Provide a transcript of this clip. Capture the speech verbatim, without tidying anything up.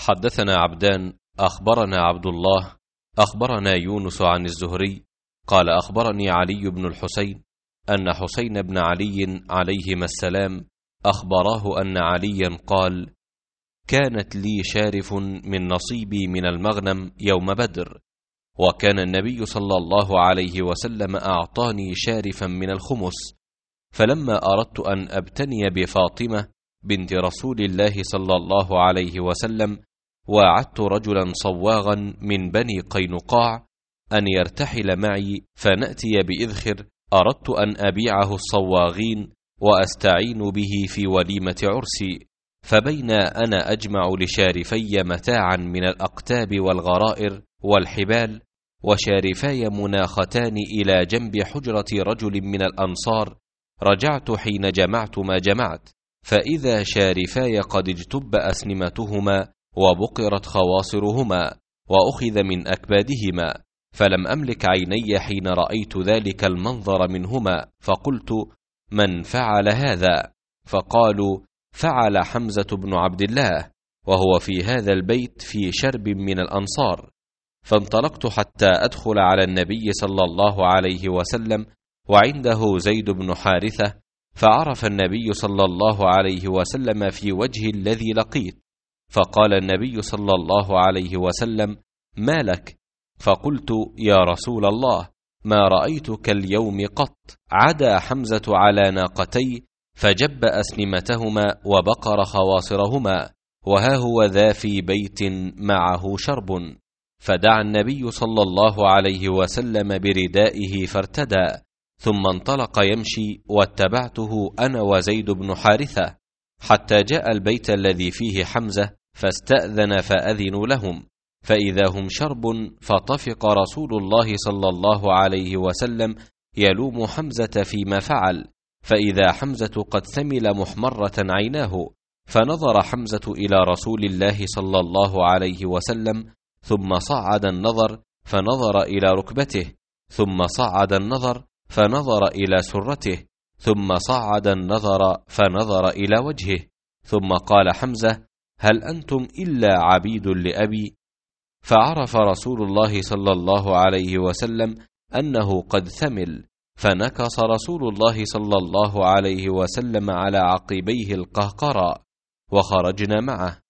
حدثنا عبدان أخبرنا عبد الله أخبرنا يونس عن الزهري قال أخبرني علي بن الحسين أن حسين بن علي عليهما السلام أخبراه أن عليا قال: كانت لي شارف من نصيبي من المغنم يوم بدر، وكان النبي صلى الله عليه وسلم أعطاني شارفا من الخمس، فلما أردت أن أبتني بفاطمة بنت رسول الله صلى الله عليه وسلم وعدت رجلا صواغا من بني قينقاع أن يرتحل معي فنأتي بإذخر، أردت أن أبيعه الصواغين وأستعين به في وليمة عرسي، فبين أنا أجمع لشارفي متاعا من الأقتاب والغرائر والحبال، وشارفاي مناختان إلى جنب حجرة رجل من الأنصار، رجعت حين جمعت ما جمعت، فإذا شارفاي قد اجتب أسنمتهما وبقرت خواصرهما وأخذ من أكبادهما، فلم أملك عيني حين رأيت ذلك المنظر منهما، فقلت: من فعل هذا؟ فقالوا: فعل حمزة بن عبد الله، وهو في هذا البيت في شرب من الأنصار. فانطلقت حتى أدخل على النبي صلى الله عليه وسلم وعنده زيد بن حارثة، فعرف النبي صلى الله عليه وسلم في وجه الذي لقيت، فقال النبي صلى الله عليه وسلم: ما لك؟ فقلت: يا رسول الله، ما رأيتك اليوم قط، عدا حمزة على ناقتي فجب أسنمتهما وبقر خواصرهما، وها هو ذا في بيت معه شرب. فدعا النبي صلى الله عليه وسلم بردائه فارتدى، ثم انطلق يمشي، واتبعته أنا وزيد بن حارثة حتى جاء البيت الذي فيه حمزة، فاستأذن فأذنوا لهم، فإذا هم شرب، فطفق رسول الله صلى الله عليه وسلم يلوم حمزة فيما فعل، فإذا حمزة قد ثمل محمرة عيناه، فنظر حمزة إلى رسول الله صلى الله عليه وسلم، ثم صعد النظر فنظر إلى ركبته، ثم صعد النظر فنظر إلى سرته، ثم صعد النظر فنظر إلى وجهه، ثم قال حمزة: هل أنتم إلا عبيد لأبي؟ فعرف رسول الله صلى الله عليه وسلم أنه قد ثمل، فنكص رسول الله صلى الله عليه وسلم على عقبيه القهقرى، وخرجنا معه،